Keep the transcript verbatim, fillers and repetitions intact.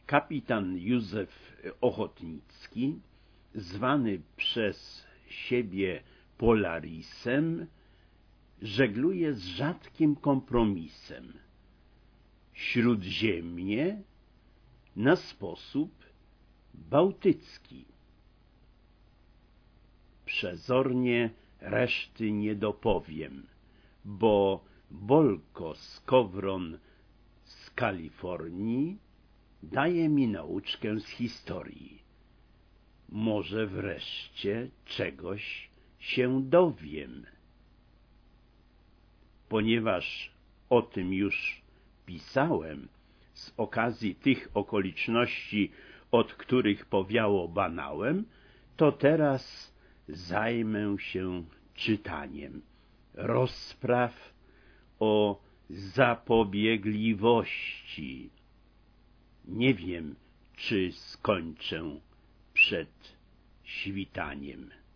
Kapitan Józef Ochotnicki, zwany przez siebie Polarisem, żegluje z rzadkim kompromisem Śródziemie na sposób bałtycki. Przezornie reszty nie dopowiem, bo Bolko Skowron z Kalifornii daje mi nauczkę z historii. Może wreszcie czegoś się dowiem. Ponieważ o tym już pisałem z okazji tych okoliczności, od których powiało banałem, to teraz zajmę się czytaniem rozpraw o zapobiegliwości. Nie wiem, czy skończę przed świtaniem.